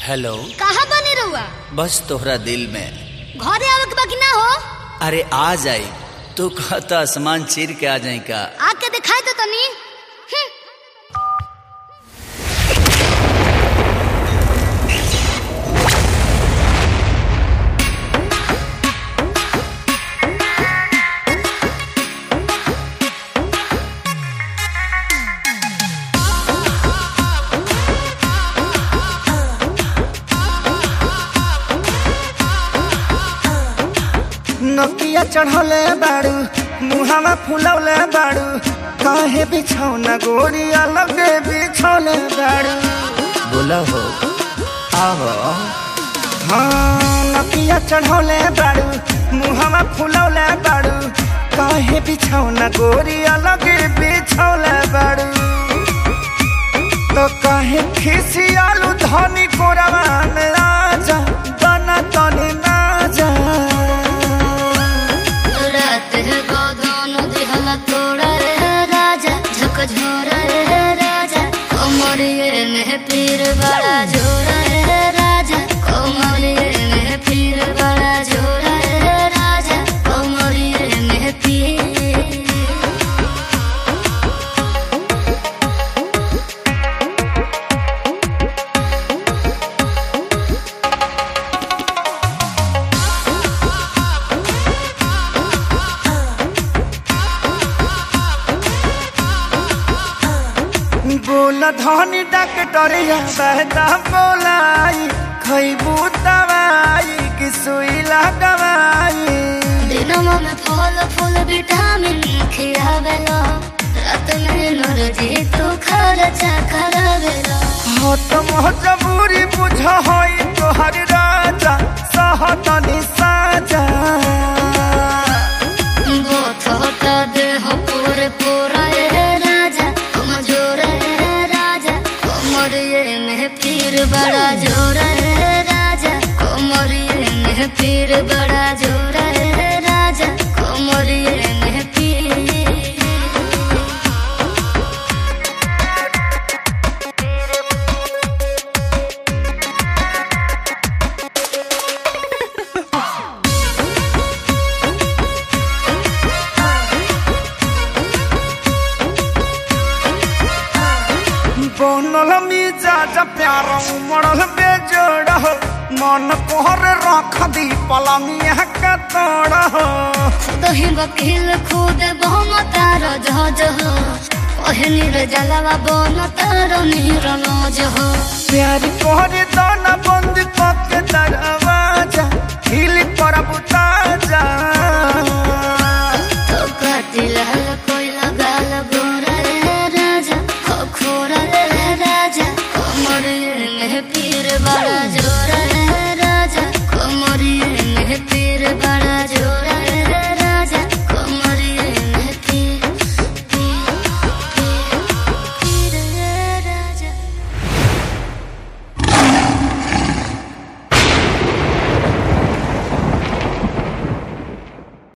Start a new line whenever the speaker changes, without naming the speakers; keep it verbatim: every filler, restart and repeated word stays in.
Hello,
कहाँ बने रहुआ?
बस तोहरा दिल में।
घरे आवे के बाकी ना हो?
अरे आ जाई, तू कहता आसमान चीर के आ जाई का?
आके दिखाई तो तनी।
नकिया चढ़ौले बाड़ू, मुहावा फुलौले बाड़ू, काहे बिछौना गोरी अलग बिछौले बाड़ू।
बोला हो आवो।
हाँ नकिया चढ़ौले बाड़ू, मुहावा फुलौले बाड़ू, काहे बिछौना गोरी अलग बिछौले बाड़ू। तो काहे खिसियालू धनी कोरवा में आजा, बना तनी ना जा।
तोड़ा रे राजा, झकझोरा रे राजा, कोमरिये में पीर बड़ा झोरा रे राजा, कोमरिये में पीर बड़ा झोरा रे राजा, कोमरिये में पीर।
बोला धनी डॉक्टरिया बहता बोलाई, खैबू दवाई कि सुई लगवाई।
दिनमा में फल फूल विटामिन खियावेला, रात में एनर्जी तो खर्चा करावेला।
हो तो मजबूरी बुझ होई तोहर राजा, सहतनी साजा।
बोथ होता देह पूरे पूरा रे राजा, कमजोर रे राजा, कोमरिये में पीर बड़ा जोर रे राजा, कोमरिये में पीर बड़ा जोर रे राजा, कोमरिये में पीर।
बनल मिजाज प्यार उमड़ल बेजोड़ हो, मन कोहर रख दी पलंगिया का तोड़ हो।
दही वकील खुद बहम तार जहाज हो, ओहनी रे जलवा बन तार नीरज हो।
प्यार कोहरे दाना बंद करके दरवाजा, हिल पर बुताजा।
तो कातिल कोई लगाल गोरा रे राजा, खोरा रे राजा, कोमरिये में पीर बड़ा जोरा